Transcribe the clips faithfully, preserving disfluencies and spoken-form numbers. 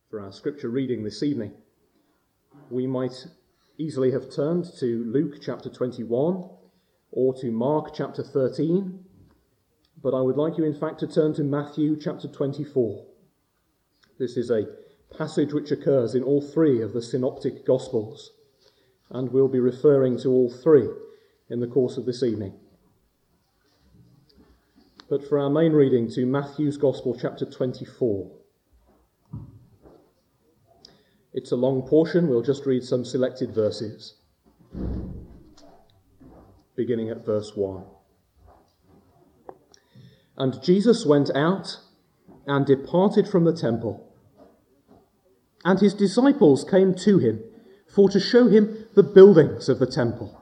For our scripture reading this evening, we might easily have turned to Luke chapter twenty-one or to Mark chapter thirteen, but I would like you in fact to turn to Matthew chapter twenty-four. This is a passage which occurs in all three of the synoptic gospels, and we'll be referring to all three in the course of this evening. But for our main reading, to Matthew's Gospel chapter twenty-four. It's a long portion. We'll just read some selected verses, beginning at verse one. And Jesus went out and departed from the temple, and his disciples came to him for to show him the buildings of the temple.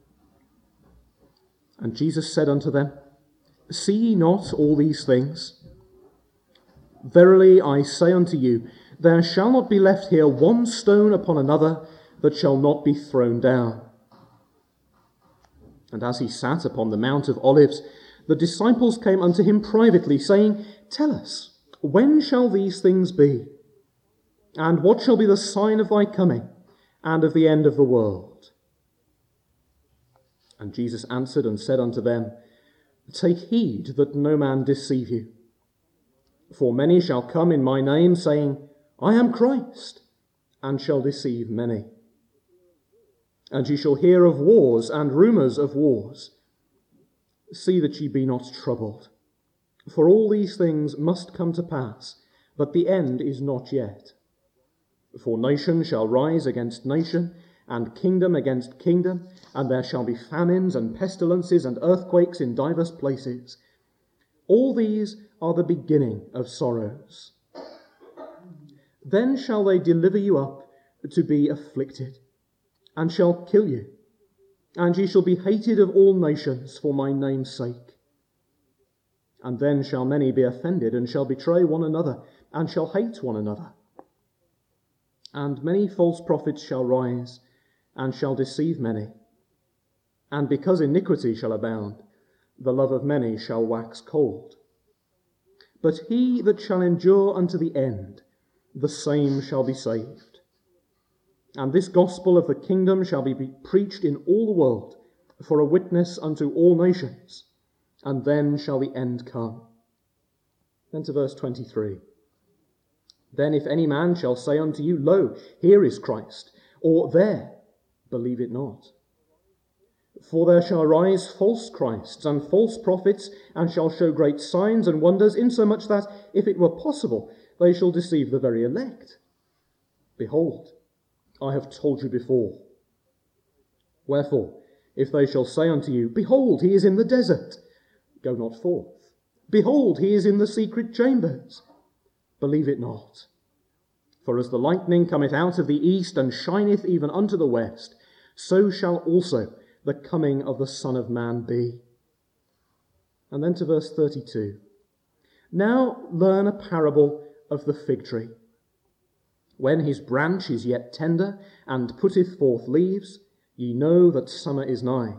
And Jesus said unto them, See ye not all these things? Verily I say unto you, there shall not be left here one stone upon another that shall not be thrown down. And as he sat upon the Mount of Olives, the disciples came unto him privately, saying, Tell us, when shall these things be? And what shall be the sign of thy coming, and of the end of the world? And Jesus answered and said unto them, Take heed that no man deceive you. For many shall come in my name, saying, I am Christ, and shall deceive many. And ye shall hear of wars and rumours of wars. See that ye be not troubled. For all these things must come to pass, but the end is not yet. For nation shall rise against nation, and kingdom against kingdom, and there shall be famines and pestilences and earthquakes in divers places. All these are the beginning of sorrows. Then shall they deliver you up to be afflicted, and shall kill you, and ye shall be hated of all nations for my name's sake. And then shall many be offended, and shall betray one another, and shall hate one another. And many false prophets shall rise, and shall deceive many. And because iniquity shall abound, the love of many shall wax cold. But he that shall endure unto the end, the same shall be saved. And this gospel of the kingdom shall be preached in all the world for a witness unto all nations, and then shall the end come. Then to verse twenty-three. Then if any man shall say unto you, Lo, here is Christ, or there, believe it not. For there shall arise false Christs and false prophets, and shall show great signs and wonders, insomuch that, if it were possible, they shall deceive the very elect. Behold, I have told you before. Wherefore, if they shall say unto you, Behold, he is in the desert, go not forth. Behold, he is in the secret chambers, believe it not. For as the lightning cometh out of the east, and shineth even unto the west, so shall also the coming of the Son of Man be. And then to verse thirty-two. Now learn a parable of the fig tree. When his branch is yet tender, and putteth forth leaves, ye know that summer is nigh.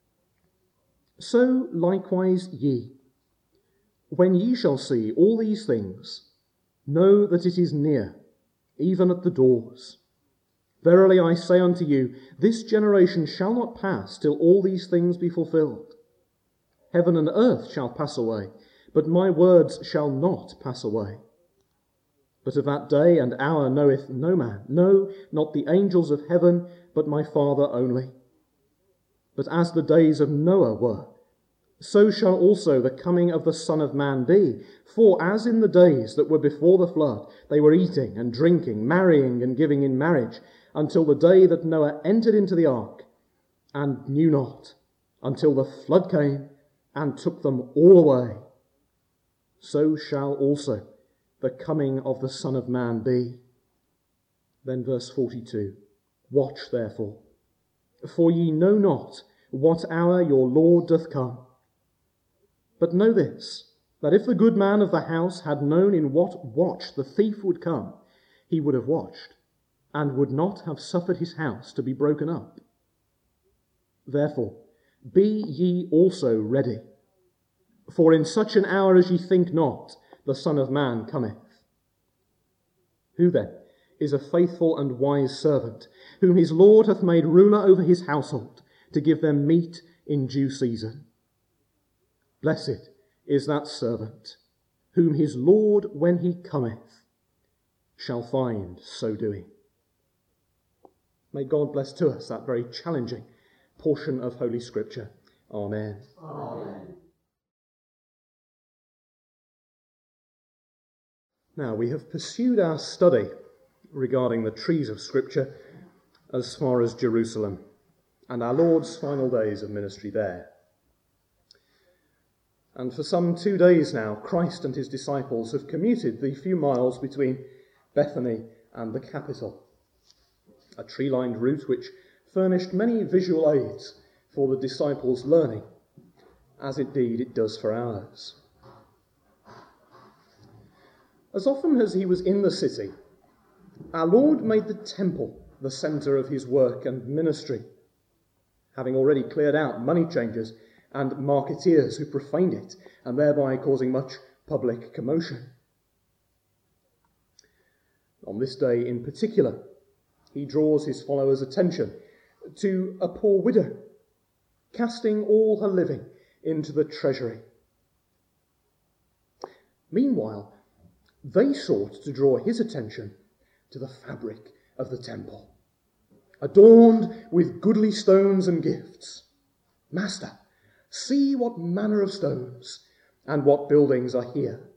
So likewise ye, when ye shall see all these things, know that it is near, even at the doors. Verily I say unto you, this generation shall not pass till all these things be fulfilled. Heaven and earth shall pass away, but my words shall not pass away. But of that day and hour knoweth no man, no, not the angels of heaven, but my Father only. But as the days of Noah were, so shall also the coming of the Son of Man be. For as in the days that were before the flood, they were eating and drinking, marrying and giving in marriage, until the day that Noah entered into the ark, and knew not, until the flood came and took them all away, so shall also the coming of the Son of Man be. Then verse forty-two. Watch therefore, for ye know not what hour your Lord doth come. But know this, that if the good man of the house had known in what watch the thief would come, he would have watched, and would not have suffered his house to be broken up. Therefore, be ye also ready, for in such an hour as ye think not, the Son of Man cometh. Who then is a faithful and wise servant, whom his Lord hath made ruler over his household, to give them meat in due season? Blessed is that servant, whom his Lord, when he cometh, shall find so doing. May God bless to us that very challenging portion of Holy Scripture. Amen. Amen. Now, we have pursued our study regarding the trees of Scripture as far as Jerusalem and our Lord's final days of ministry there. And for some two days now, Christ and his disciples have commuted the few miles between Bethany and the capital, a tree-lined route which furnished many visual aids for the disciples' learning, as indeed it does for ours. As often as he was in the city, our Lord made the temple the centre of his work and ministry, having already cleared out money changers and marketeers who profaned it, and thereby causing much public commotion. On this day in particular, he draws his followers' attention to a poor widow, casting all her living into the treasury. Meanwhile, they sought to draw his attention to the fabric of the temple, adorned with goodly stones and gifts. Master, see what manner of stones and what buildings are here.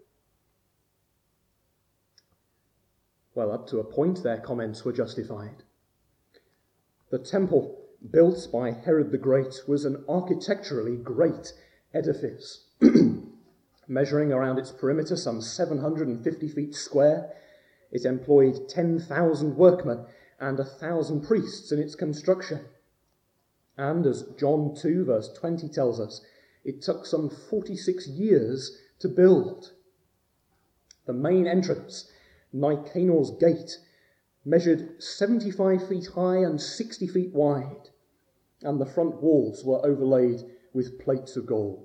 Well, up to a point, their comments were justified. The temple, built by Herod the Great, was an architecturally great edifice, measuring around its perimeter some seven hundred fifty feet square. It employed ten thousand workmen and one thousand priests in its construction. And as John two verse twenty tells us, it took some forty-six years to build. The main entrance, Nicanor's Gate, measured seventy-five feet high and sixty feet wide, and the front walls were overlaid with plates of gold.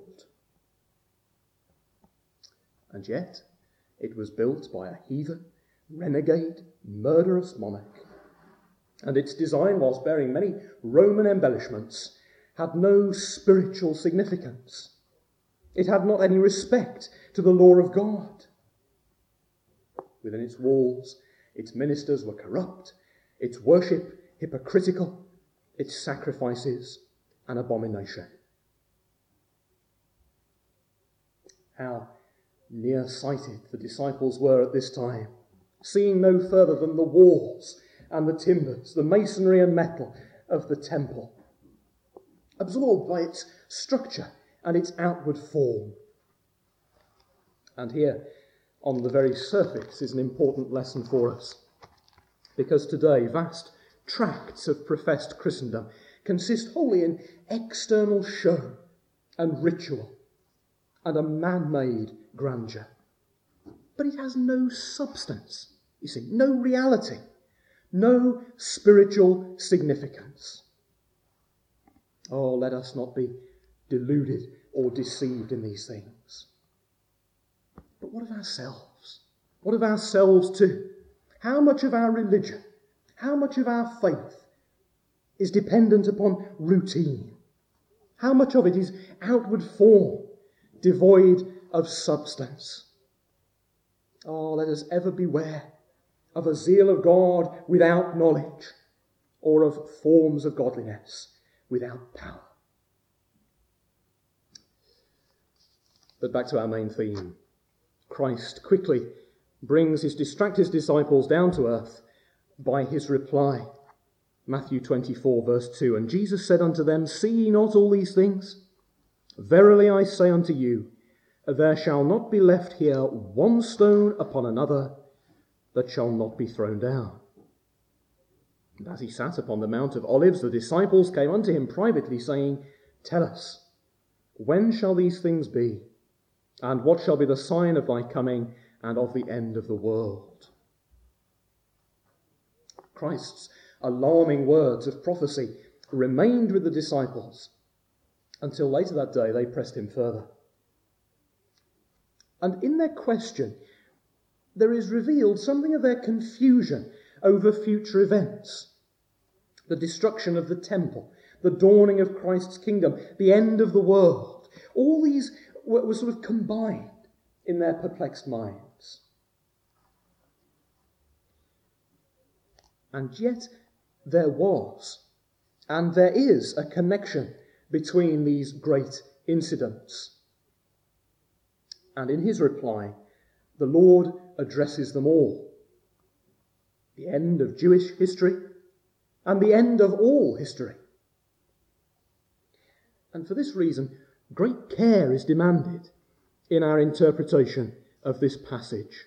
And yet, it was built by a heathen, renegade, murderous monarch, and its design, whilst bearing many Roman embellishments, had no spiritual significance. It had not any respect to the law of God. Within its walls, its ministers were corrupt, its worship hypocritical, its sacrifices an abomination. How near-sighted the disciples were at this time, seeing no further than the walls and the timbers, the masonry and metal of the temple, absorbed by its structure and its outward form. And here, on the very surface, is an important lesson for us, because today vast tracts of professed Christendom consist wholly in external show and ritual and a man-made grandeur. But it has no substance, you see, no reality, no spiritual significance. Oh, let us not be deluded or deceived in these things. But what of ourselves? What of ourselves too? How much of our religion, how much of our faith is dependent upon routine? How much of it is outward form, devoid of substance? Oh, let us ever beware of a zeal of God without knowledge, or of forms of godliness without power. But back to our main theme. Christ quickly brings his distracted disciples down to earth by his reply. Matthew twenty-four verse two, and Jesus said unto them, See ye not all these things? Verily I say unto you, there shall not be left here one stone upon another that shall not be thrown down. And as he sat upon the Mount of Olives, the disciples came unto him privately, saying, Tell us, when shall these things be? And what shall be the sign of thy coming and of the end of the world? Christ's alarming words of prophecy remained with the disciples until later that day they pressed him further. And in their question, there is revealed something of their confusion over future events. The destruction of the temple, the dawning of Christ's kingdom, the end of the world. All these were, were sort of combined in their perplexed minds. And yet there was, and there is, a connection between these great incidents. And in his reply, the Lord addresses them all. The end of Jewish history and the end of all history. And for this reason, great care is demanded in our interpretation of this passage.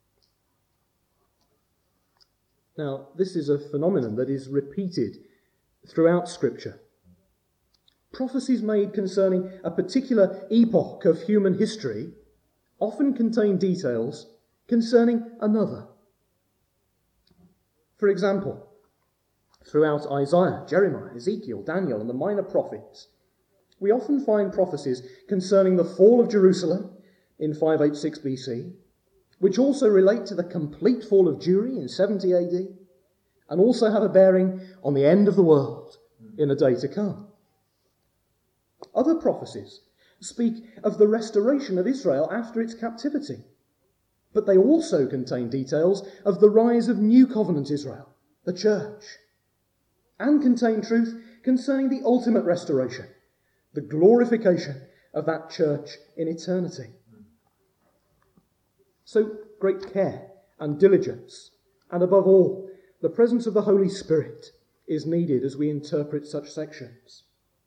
Now, this is a phenomenon that is repeated throughout Scripture. Prophecies made concerning a particular epoch of human history often contain details concerning another. For example, throughout Isaiah, Jeremiah, Ezekiel, Daniel, and the minor prophets, we often find prophecies concerning the fall of Jerusalem in five eighty-six B C, which also relate to the complete fall of Jewry in seventy A D, and also have a bearing on the end of the world in a day to come. Other prophecies speak of the restoration of Israel after its captivity, but they also contain details of the rise of New Covenant Israel, the church, and contain truth concerning the ultimate restoration, the glorification of that church in eternity. So great care and diligence, and above all, the presence of the Holy Spirit is needed as we interpret such sections.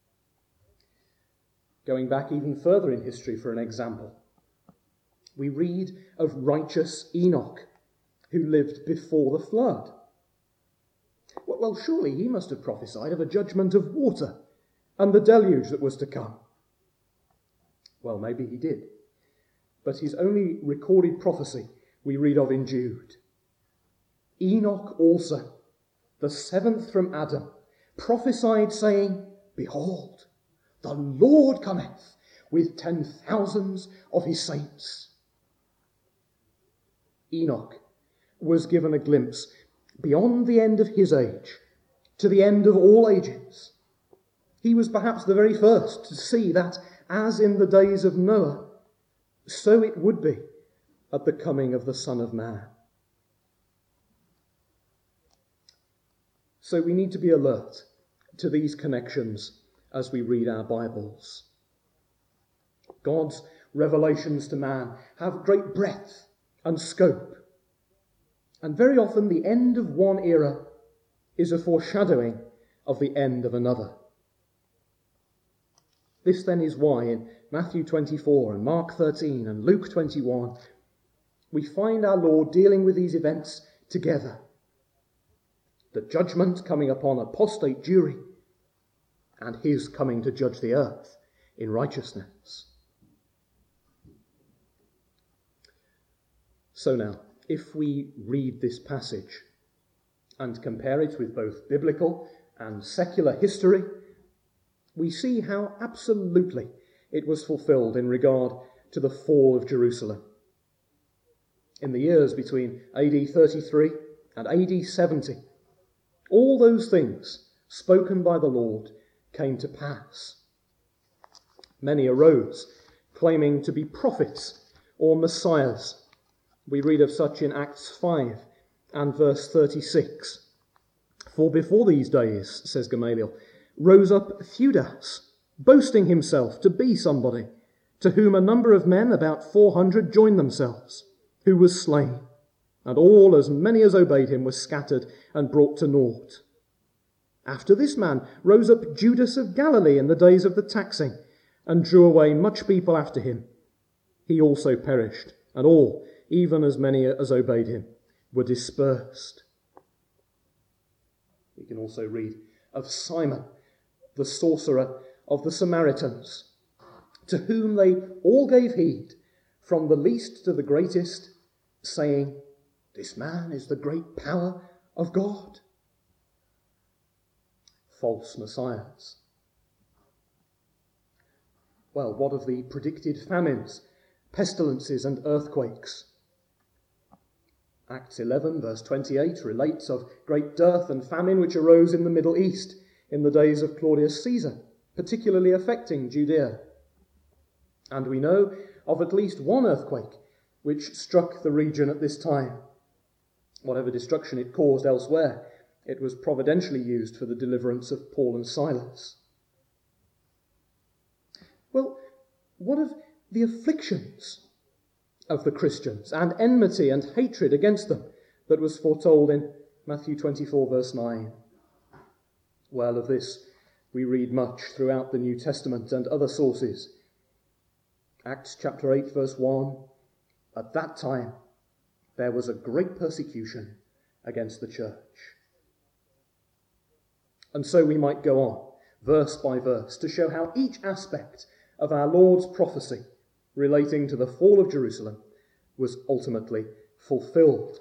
Going back even further in history for an example, we read of righteous Enoch, who lived before the flood. Well, surely he must have prophesied of a judgment of water and the deluge that was to come. Well, maybe he did. But his only recorded prophecy we read of in Jude. Enoch also, the seventh from Adam, prophesied, saying, Behold, the Lord cometh with ten thousands of his saints. Enoch was given a glimpse beyond the end of his age to the end of all ages. He was perhaps the very first to see that, as in the days of Noah, so it would be at the coming of the Son of Man. So we need to be alert to these connections as we read our Bibles. God's revelations to man have great breadth and scope, and very often the end of one era is a foreshadowing of the end of another. This then is why in Matthew twenty-four and Mark thirteen and Luke twenty-one, we find our Lord dealing with these events together. The judgment coming upon apostate Jewry, and his coming to judge the earth in righteousness. So now, if we read this passage and compare it with both biblical and secular history, we see how absolutely it was fulfilled in regard to the fall of Jerusalem. In the years between A D thirty-three and A D seventy, all those things spoken by the Lord came to pass. Many arose, claiming to be prophets or messiahs. We read of such in Acts five and verse thirty-six. For before these days, says Gamaliel, rose up Theudas, boasting himself to be somebody, to whom a number of men, about four hundred, joined themselves, who was slain, and all as many as obeyed him were scattered and brought to naught. After this man rose up Judas of Galilee in the days of the taxing, and drew away much people after him. He also perished, and all, even as many as obeyed him, were dispersed. We can also read of Simon, the sorcerer of the Samaritans, to whom they all gave heed, from the least to the greatest, saying, This man is the great power of God. False messiahs. Well, what of the predicted famines, pestilences and earthquakes? Acts eleven, verse twenty-eight, relates of great dearth and famine which arose in the Middle East in the days of Claudius Caesar, particularly affecting Judea. And we know of at least one earthquake which struck the region at this time. Whatever destruction it caused elsewhere, it was providentially used for the deliverance of Paul and Silas. Well, what of the afflictions of the Christians and enmity and hatred against them that was foretold in Matthew twenty-four, verse nine? Well, of this we read much throughout the New Testament and other sources. Acts chapter eight, verse one, at that time there was a great persecution against the church. And so we might go on, verse by verse, to show how each aspect of our Lord's prophecy relating to the fall of Jerusalem was ultimately fulfilled.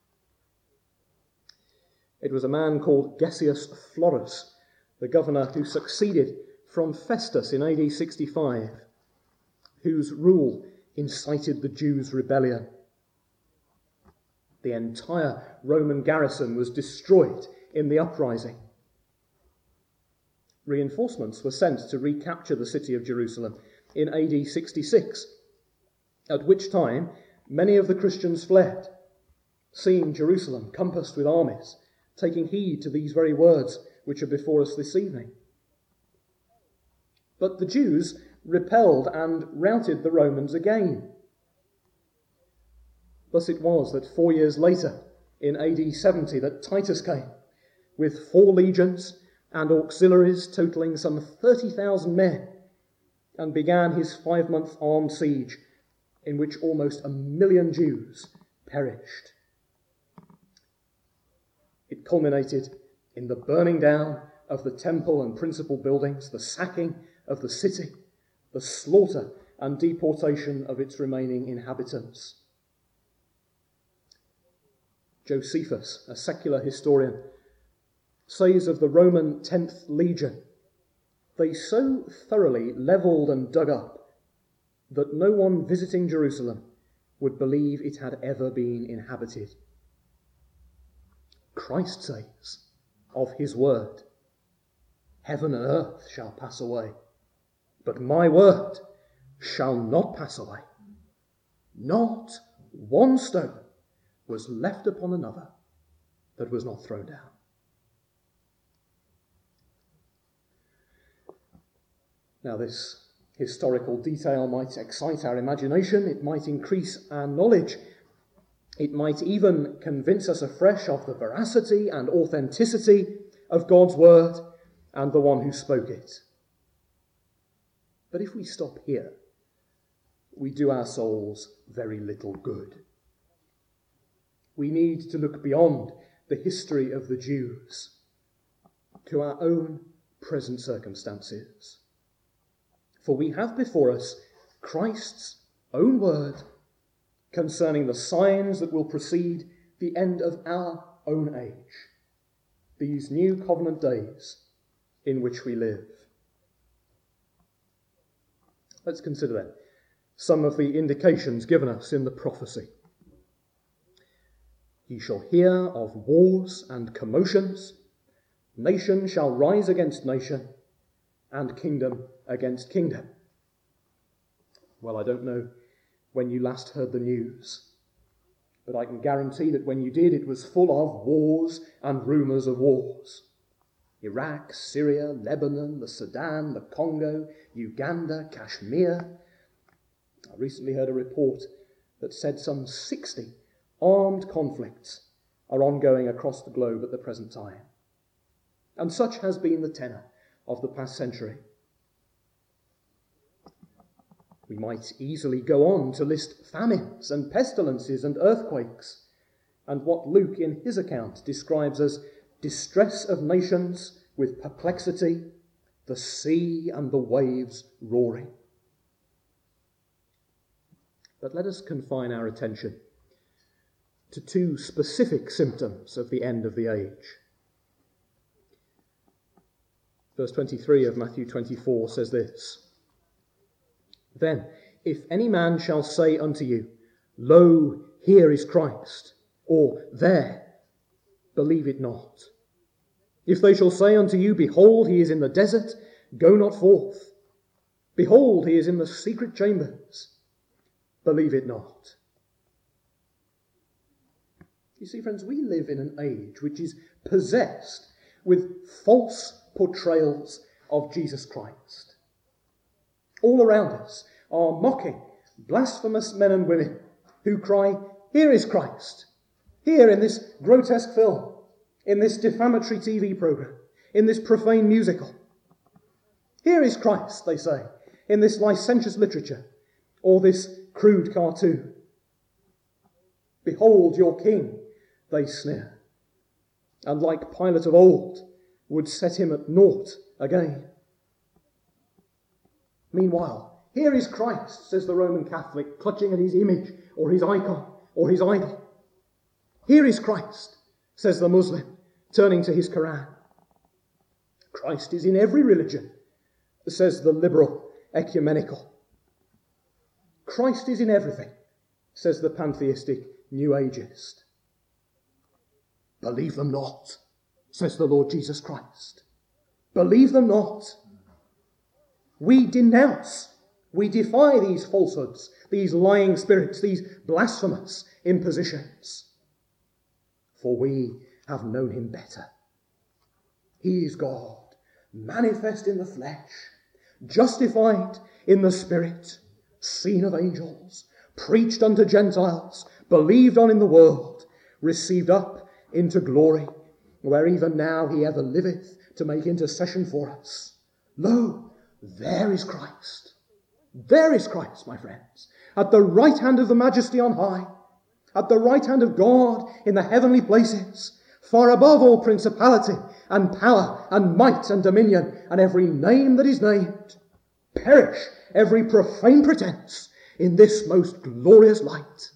It was a man called Gessius Florus, the governor who succeeded from Festus in A D sixty-five, whose rule incited the Jews' rebellion. The entire Roman garrison was destroyed in the uprising. Reinforcements were sent to recapture the city of Jerusalem in A D sixty-six, at which time many of the Christians fled, seeing Jerusalem compassed with armies, taking heed to these very words which are before us this evening. But the Jews repelled and routed the Romans again. Thus it was that four years later, in A D seventy, that Titus came with four legions and auxiliaries totaling some thirty thousand men, and began his five-month armed siege in which almost a million Jews perished. It culminated in the burning down of the temple and principal buildings, the sacking of the city, the slaughter and deportation of its remaining inhabitants. Josephus, a secular historian, says of the Roman tenth Legion, they so thoroughly levelled and dug up that no one visiting Jerusalem would believe it had ever been inhabited. Christ says of his word, heaven and earth shall pass away, but my word shall not pass away. Not one stone was left upon another that was not thrown down. Now, this historical detail might excite our imagination, it might increase our knowledge, it might even convince us afresh of the veracity and authenticity of God's word and the one who spoke it. But if we stop here, we do our souls very little good. We need to look beyond the history of the Jews to our own present circumstances. For we have before us Christ's own word concerning the signs that will precede the end of our own age, these new covenant days in which we live. Let's consider then some of the indications given us in the prophecy. Ye shall hear of wars and commotions. Nation shall rise against nation, and kingdom against kingdom. Well, I don't know when you last heard the news, but I can guarantee that when you did, it was full of wars and rumours of wars. Iraq, Syria, Lebanon, the Sudan, the Congo, Uganda, Kashmir. I recently heard a report that said some sixty armed conflicts are ongoing across the globe at the present time. And such has been the tenor of the past century. We might easily go on to list famines and pestilences and earthquakes, and what Luke in his account describes as distress of nations with perplexity, the sea and the waves roaring. But let us confine our attention to two specific symptoms of the end of the age. Verse twenty-three of Matthew twenty-four says this, Then, if any man shall say unto you, Lo, here is Christ, or there, believe it not. If they shall say unto you, behold, he is in the desert, go not forth. Behold, he is in the secret chambers, believe it not. You see, friends, we live in an age which is possessed with false portrayals of Jesus Christ. All around us are mocking, blasphemous men and women who cry, here is Christ, here in this grotesque film, in this defamatory T V program, in this profane musical. Here is Christ, they say, in this licentious literature, or this crude cartoon. Behold your king, they sneer, and like Pilate of old, would set him at naught again. Meanwhile, here is Christ, says the Roman Catholic, clutching at his image, or his icon, or his idol. Here is Christ, says the Muslim, turning to his Quran. Christ is in every religion, says the liberal ecumenical. Christ is in everything, says the pantheistic New Ageist. Believe them not, says the Lord Jesus Christ. Believe them not. We denounce, we defy these falsehoods, these lying spirits, these blasphemous impositions. For we have known him better. He is God, manifest in the flesh, justified in the Spirit, seen of angels, preached unto Gentiles, believed on in the world, received up into glory, where even now he ever liveth to make intercession for us. Lo, there is Christ. There is Christ, my friends, at the right hand of the Majesty on high, at the right hand of God in the heavenly places, far above all principality and power and might and dominion and every name that is named. Perish every profane pretense in this most glorious light.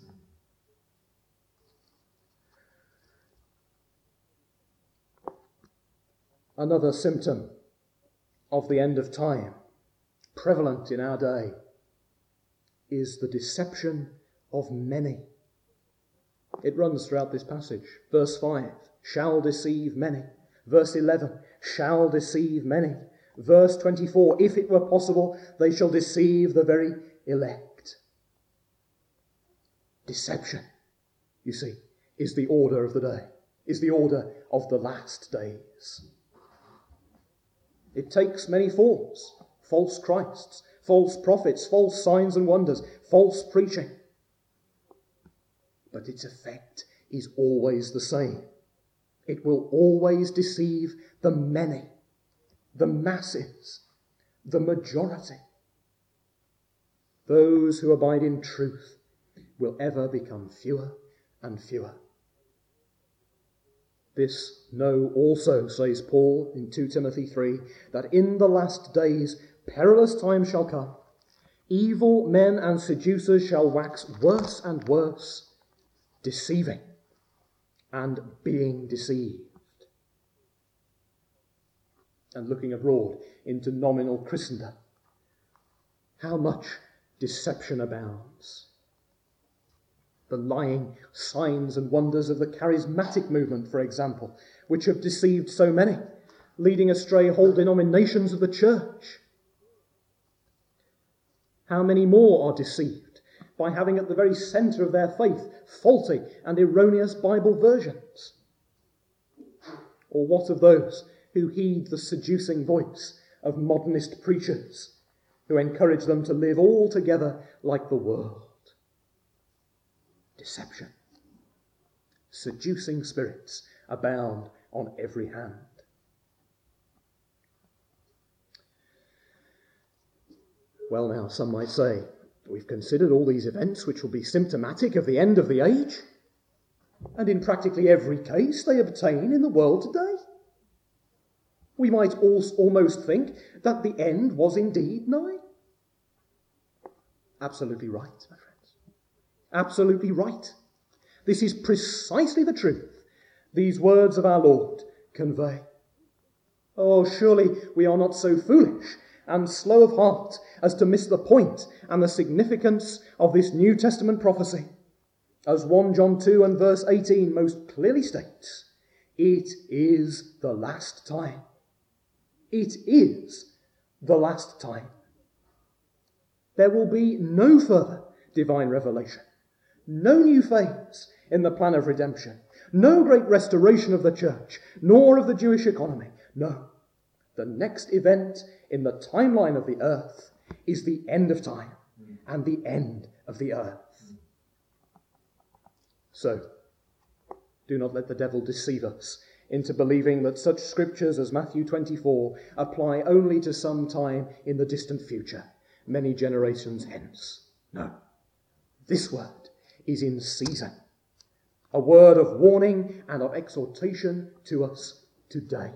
Another symptom of the end of time, prevalent in our day, is the deception of many. It runs throughout this passage. Verse five, shall deceive many. Verse eleven, shall deceive many. Verse twenty-four, if it were possible, they shall deceive the very elect. Deception, you see, is the order of the day, is the order of the last days. It takes many forms: false Christs, false prophets, false signs and wonders, false preaching. But its effect is always the same. It will always deceive the many, the masses, the majority. Those who abide in truth will ever become fewer and fewer. This know also, says Paul in Second Timothy three, that in the last days perilous times shall come. Evil men and seducers shall wax worse and worse, deceiving and being deceived. And looking abroad into nominal Christendom, how much deception abounds. The lying signs and wonders of the charismatic movement, for example, which have deceived so many, leading astray whole denominations of the church. How many more are deceived by having at the very centre of their faith faulty and erroneous Bible versions? Or what of those who heed the seducing voice of modernist preachers who encourage them to live altogether like the world? Deception. Seducing spirits abound on every hand. Well, now, some might say, we've considered all these events which will be symptomatic of the end of the age, and in practically every case they obtain in the world today. We might almost think that the end was indeed nigh. Absolutely right, my friends. Absolutely right. This is precisely the truth these words of our Lord convey. Oh, surely we are not so foolish and slow of heart as to miss the point and the significance of this New Testament prophecy. As First John two and verse eighteen most clearly states, it is the last time. It is the last time. There will be no further divine revelation, no new phase in the plan of redemption, no great restoration of the church, nor of the Jewish economy. No, the next event in the timeline of the earth is the end of time and the end of the earth. So, do not let the devil deceive us into believing that such scriptures as Matthew twenty-four apply only to some time in the distant future, many generations hence. No, this word is in season, a word of warning and of exhortation to us today.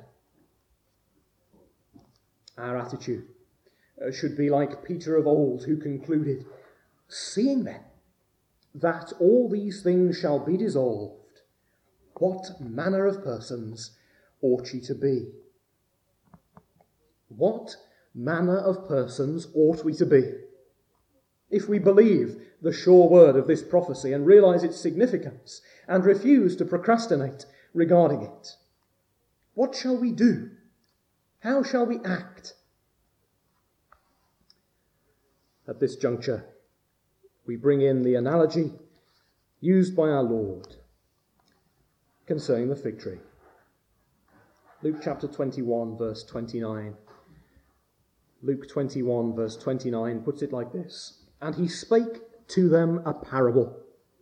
Our attitude should be like Peter of old, who concluded, "Seeing then that all these things shall be dissolved, what manner of persons ought ye to be?" What manner of persons ought we to be? If we believe the sure word of this prophecy and realize its significance and refuse to procrastinate regarding it, what shall we do? How shall we act? At this juncture, we bring in the analogy used by our Lord concerning the fig tree. Luke chapter twenty-one, verse twenty-nine. Luke twenty-one, verse twenty-nine puts it like this: "And he spake to them a parable.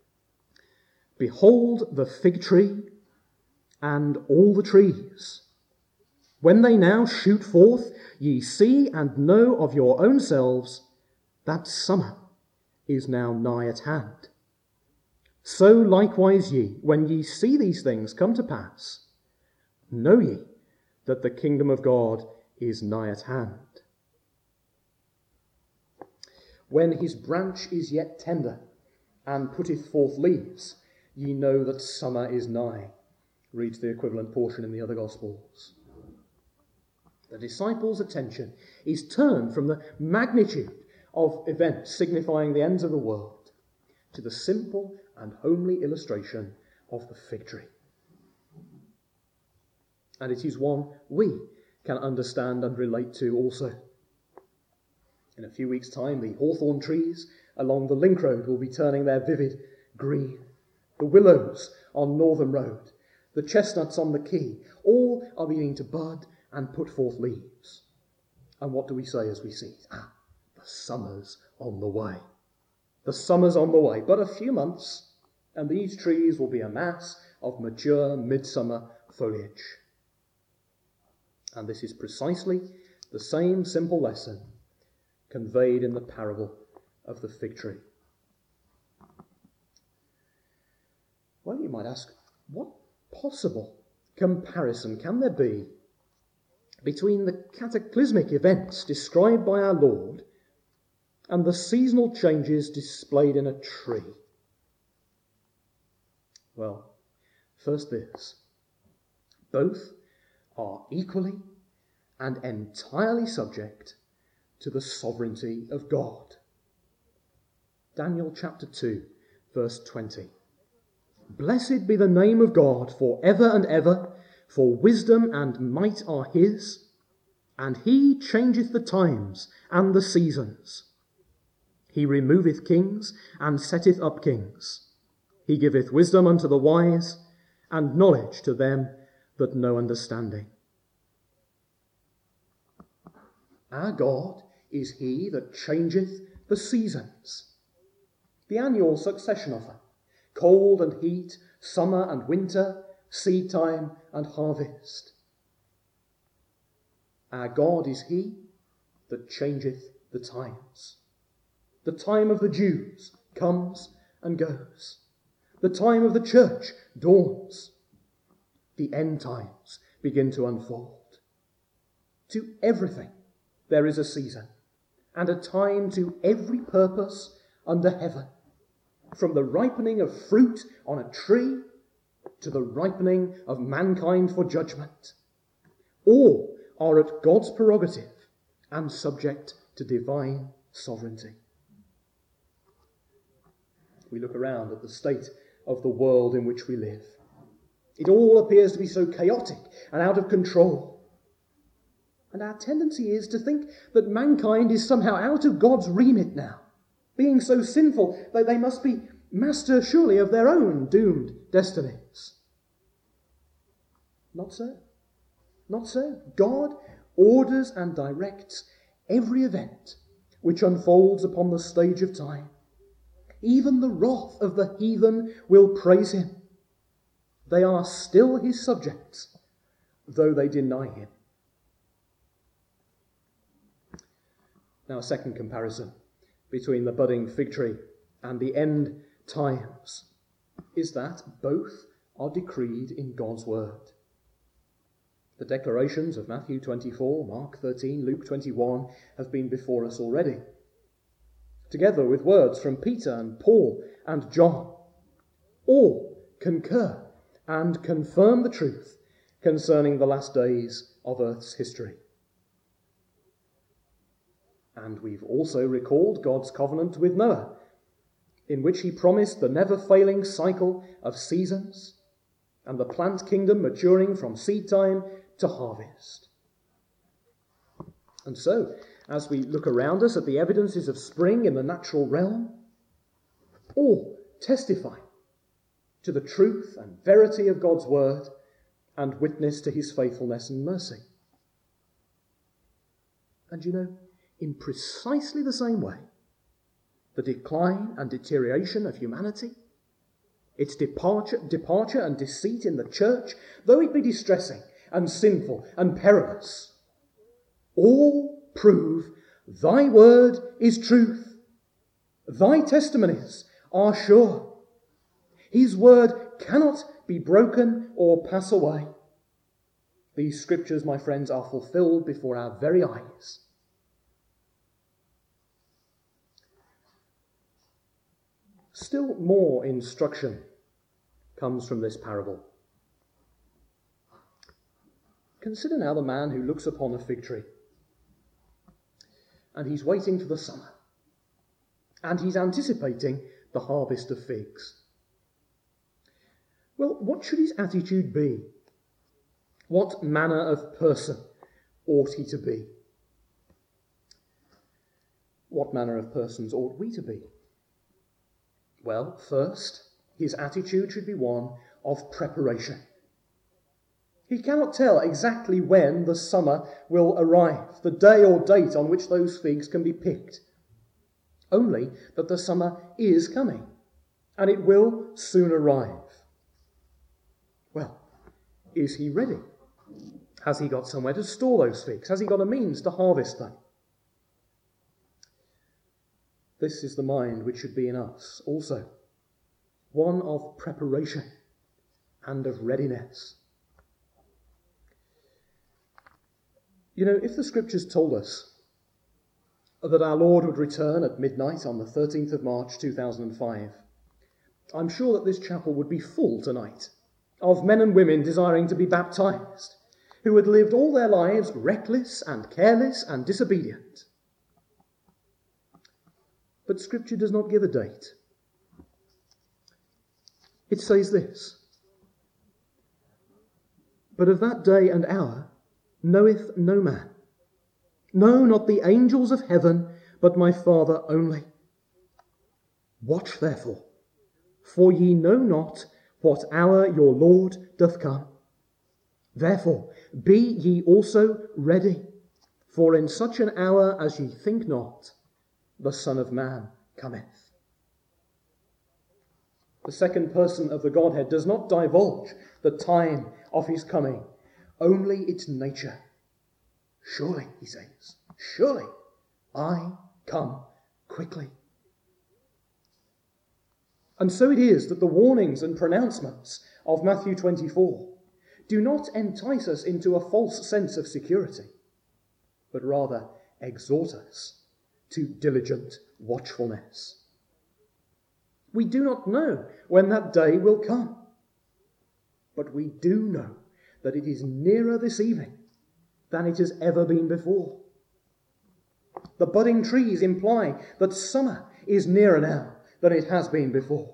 Behold the fig tree and all the trees. When they now shoot forth, ye see and know of your own selves that summer is now nigh at hand. So likewise ye, when ye see these things come to pass, know ye that the kingdom of God is nigh at hand. When his branch is yet tender, and putteth forth leaves, ye know that summer is nigh." Reads the equivalent portion in the other Gospels. The disciples' attention is turned from the magnitude of events signifying the ends of the world to the simple and homely illustration of the fig tree. And it is one we can understand and relate to also. In a few weeks' time, the hawthorn trees along the Link Road will be turning their vivid green. The willows on Northern Road, the chestnuts on the quay, all are beginning to bud and put forth leaves. And what do we say as we see it? Ah, the summer's on the way. The summer's on the way. But a few months, and these trees will be a mass of mature midsummer foliage. And this is precisely the same simple lesson conveyed in the parable of the fig tree. Well, you might ask, what possible comparison can there be between the cataclysmic events described by our Lord and the seasonal changes displayed in a tree? Well, first this: both are equally and entirely subject to the sovereignty of God. Daniel chapter two, verse twenty. "Blessed be the name of God for ever and ever, for wisdom and might are his, and he changeth the times and the seasons. He removeth kings and setteth up kings. He giveth wisdom unto the wise, and knowledge to them that know understanding." Our God is he that changeth the seasons, the annual succession of them, cold and heat, summer and winter, seed time and harvest. Our God is he that changeth the times. The time of the Jews comes and goes. The time of the church dawns. The end times begin to unfold. To everything there is a season, and a time to every purpose under heaven, from the ripening of fruit on a tree to the ripening of mankind for judgment. All are at God's prerogative and subject to divine sovereignty. We look around at the state of the world in which we live. It all appears to be so chaotic and out of control. And our tendency is to think that mankind is somehow out of God's remit now, being so sinful that they must be master surely of their own doomed destinies. Not so. Not so. God orders and directs every event which unfolds upon the stage of time. Even the wrath of the heathen will praise him. They are still his subjects, though they deny him. Now, a second comparison between the budding fig tree and the end times is that both are decreed in God's word. The declarations of Matthew twenty-four, Mark thirteen, Luke twenty-one have been before us already, together with words from Peter and Paul and John. All concur and confirm the truth concerning the last days of Earth's history. And we've also recalled God's covenant with Noah, in which he promised the never-failing cycle of seasons and the plant kingdom maturing from seed time to harvest. And so, as we look around us at the evidences of spring in the natural realm, all testify to the truth and verity of God's word and witness to his faithfulness and mercy. And you know, in precisely the same way, the decline and deterioration of humanity, its departure, departure and deceit in the church, though it be distressing and sinful and perilous, all prove thy word is truth. Thy testimonies are sure. His word cannot be broken or pass away. These scriptures, my friends, are fulfilled before our very eyes. Still more instruction comes from this parable. Consider now the man who looks upon a fig tree, and he's waiting for the summer, and he's anticipating the harvest of figs. Well, what should his attitude be? What manner of person ought he to be? What manner of persons ought we to be? Well, first, his attitude should be one of preparation. He cannot tell exactly when the summer will arrive, the day or date on which those figs can be picked. Only that the summer is coming, and it will soon arrive. Well, is he ready? Has he got somewhere to store those figs? Has he got a means to harvest them? This is the mind which should be in us also, one of preparation and of readiness. You know, if the scriptures told us that our Lord would return at midnight on the thirteenth of March two thousand five, I'm sure that this chapel would be full tonight of men and women desiring to be baptized, who had lived all their lives reckless and careless and disobedient. But Scripture does not give a date. It says this: "But of that day and hour knoweth no man, no, not the angels of heaven, but my Father only. Watch therefore, for ye know not what hour your Lord doth come. Therefore be ye also ready, for in such an hour as ye think not, the Son of Man cometh." The second person of the Godhead does not divulge the time of his coming, only its nature. Surely, he says, surely I come quickly. And so it is that the warnings and pronouncements of Matthew twenty-four do not entice us into a false sense of security, but rather exhort us to diligent watchfulness. We do not know when that day will come, but we do know that it is nearer this evening than it has ever been before. The budding trees imply that summer is nearer now than it has been before.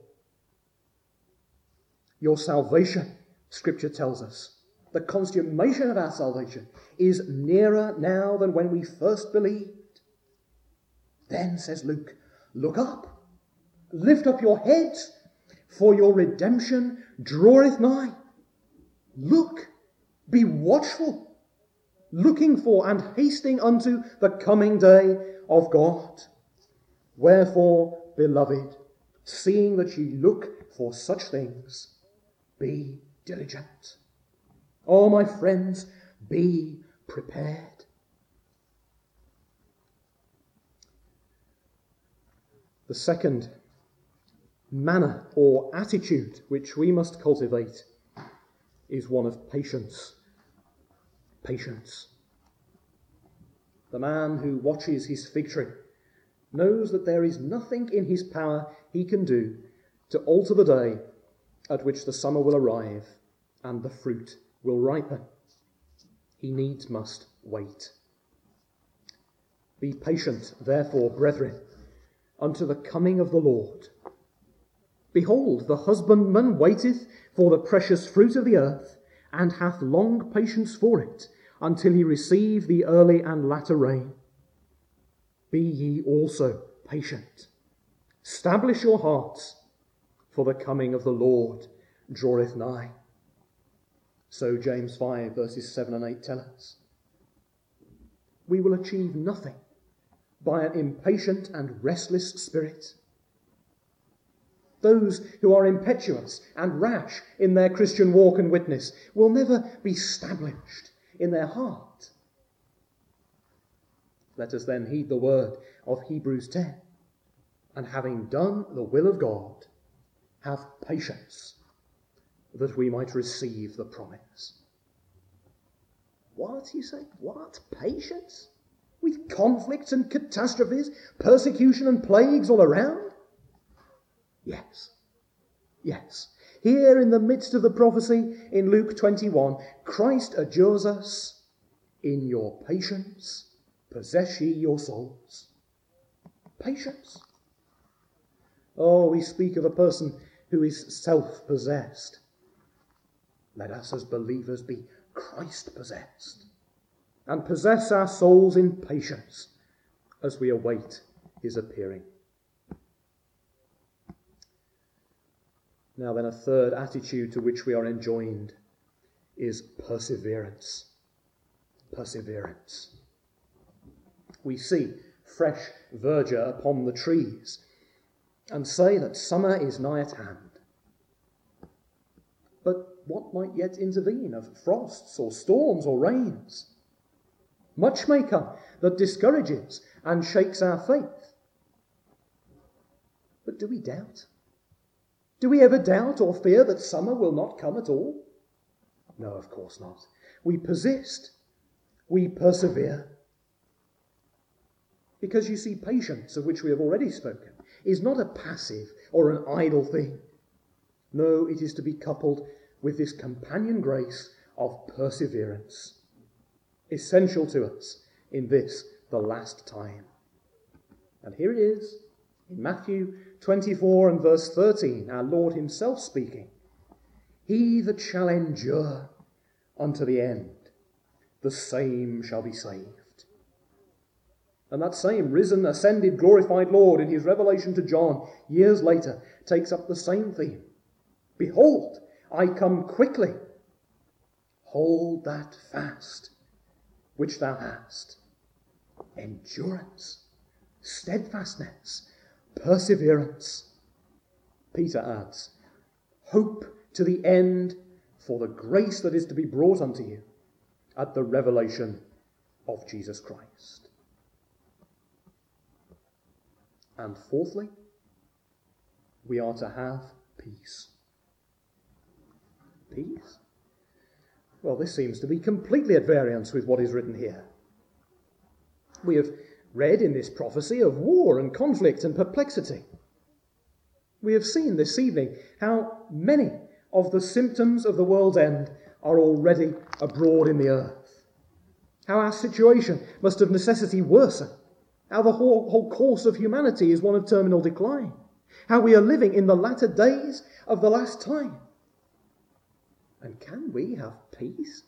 Your salvation, Scripture tells us, the consummation of our salvation, is nearer now than when we first believed. Then, says Luke, look up, lift up your heads, for your redemption draweth nigh. Look, be watchful, looking for and hasting unto the coming day of God. Wherefore, beloved, seeing that ye look for such things, be diligent. Oh, my friends, be prepared. The second manner or attitude which we must cultivate is one of patience. Patience. The man who watches his fig tree knows that there is nothing in his power he can do to alter the day at which the summer will arrive and the fruit will ripen. He needs must wait. Be patient, therefore, brethren, unto the coming of the Lord. Behold, the husbandman waiteth for the precious fruit of the earth, and hath long patience for it, until he receive the early and latter rain. Be ye also patient. Stablish your hearts, for the coming of the Lord draweth nigh. So James five verses seven and eight tell us. We will achieve nothing by an impatient and restless spirit. Those who are impetuous and rash in their Christian walk and witness will never be established in their heart. Let us then heed the word of Hebrews ten, and having done the will of God, have patience, that we might receive the promise. What, you say? What? Patience? With conflicts and catastrophes, persecution and plagues all around? Yes. Yes. Here in the midst of the prophecy in Luke twenty-one, Christ adjures us, in your patience possess ye your souls. Patience. Oh, we speak of a person who is self-possessed. Let us as believers be Christ-possessed and possess our souls in patience as we await his appearing. Now then, a third attitude to which we are enjoined is perseverance. Perseverance. We see fresh verdure upon the trees and say that summer is nigh at hand. But what might yet intervene of frosts or storms or rains? Much may come that discourages and shakes our faith. But do we doubt? Do we ever doubt or fear that summer will not come at all? No, of course not. We persist. We persevere. Because you see, patience, of which we have already spoken, is not a passive or an idle thing. No, it is to be coupled with this companion grace of perseverance, essential to us in this, the last time. And here it is, in Matthew twenty-four and verse thirteen, our Lord himself speaking. He that shall endure unto the end, the same shall be saved. And that same risen, ascended, glorified Lord in his revelation to John years later takes up the same theme. Behold, I come quickly. Hold that fast which thou hast. Endurance, steadfastness, perseverance. Peter adds, hope to the end for the grace that is to be brought unto you at the revelation of Jesus Christ. And fourthly, we are to have peace. Peace? Well, this seems to be completely at variance with what is written here. We have read in this prophecy of war and conflict and perplexity. We have seen this evening how many of the symptoms of the world's end are already abroad in the earth. How our situation must of necessity worsen. How the whole, whole course of humanity is one of terminal decline. how we are living in the latter days of the last time. And can we have peace?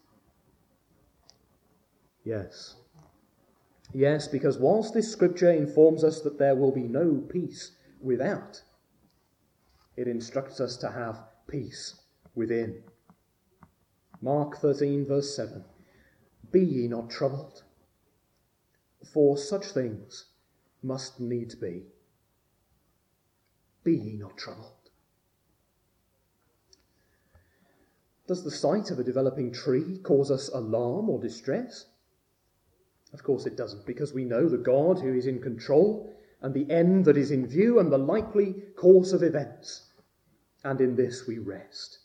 Yes. Yes, because whilst this scripture informs us that there will be no peace without, it instructs us to have peace within. Mark thirteen, verse seven. Be ye not troubled, for such things must needs be. Be ye not troubled. Does the sight of a developing tree cause us alarm or distress? Of course it doesn't, because we know the God who is in control and the end that is in view and the likely course of events. And in this we rest.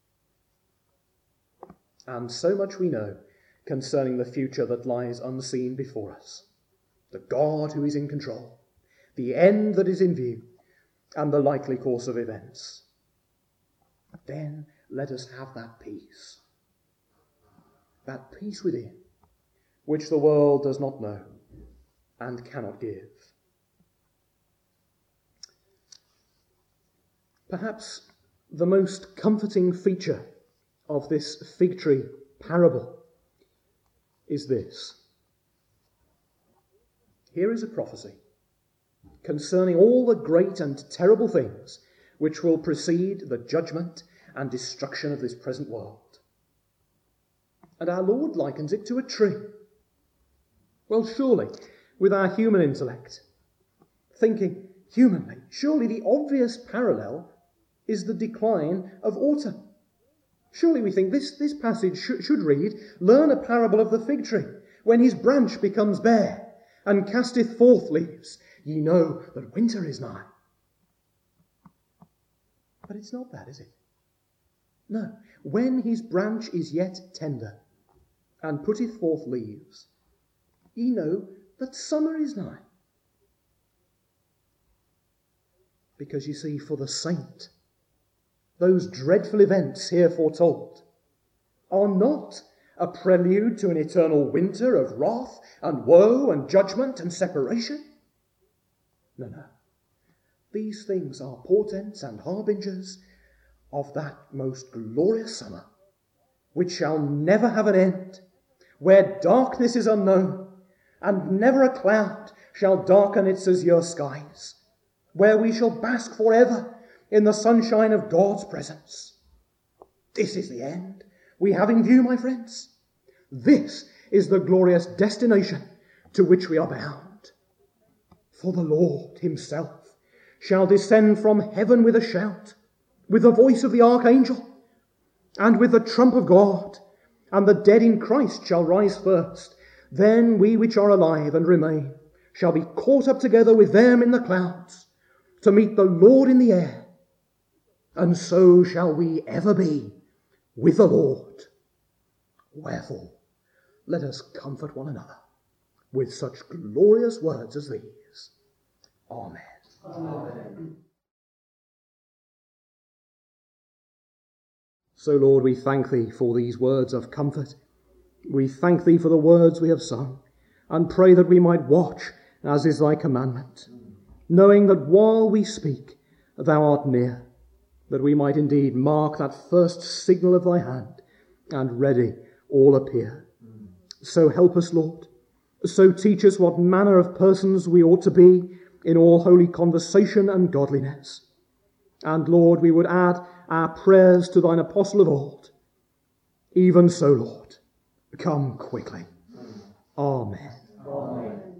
And so much we know concerning the future that lies unseen before us. The God who is in control, the end that is in view, and the likely course of events. Then let us have that peace. That peace within, which the world does not know and cannot give. Perhaps the most comforting feature of this fig tree parable is this. Here is a prophecy concerning all the great and terrible things which will precede the judgment and destruction of this present world. And our Lord likens it to a tree. Well, surely, with our human intellect, thinking humanly, surely the obvious parallel is the decline of autumn. Surely we think this, this passage sh- should read, learn a parable of the fig tree, when his branch becomes bare and casteth forth leaves, ye know that winter is nigh. But it's not that, is it? No, when his branch is yet tender and putteth forth leaves, ye know that summer is nigh. Because you see, for the saint, those dreadful events here foretold are not a prelude to an eternal winter of wrath and woe and judgment and separation. No, no. These things are portents and harbingers of that most glorious summer, which shall never have an end, where darkness is unknown, and never a cloud shall darken its azure skies, where we shall bask forever in the sunshine of God's presence. This is the end we have in view, my friends. This is the glorious destination to which we are bound. For the Lord himself shall descend from heaven with a shout, with the voice of the archangel, and with the trump of God, and the dead in Christ shall rise first. Then we which are alive and remain shall be caught up together with them in the clouds, to meet the Lord in the air. And so shall we ever be with the Lord. Wherefore, let us comfort one another with such glorious words as these. Amen. Amen. So, Lord, we thank thee for these words of comfort. We thank thee for the words we have sung, and pray that we might watch, as is thy commandment, knowing that while we speak, thou art near, that we might indeed mark that first signal of thy hand, and ready all appear. So help us, Lord. So teach us what manner of persons we ought to be in all holy conversation and godliness. And, Lord, we would add our prayers to thine apostle of old. Even so, Lord, come quickly. Amen. Amen.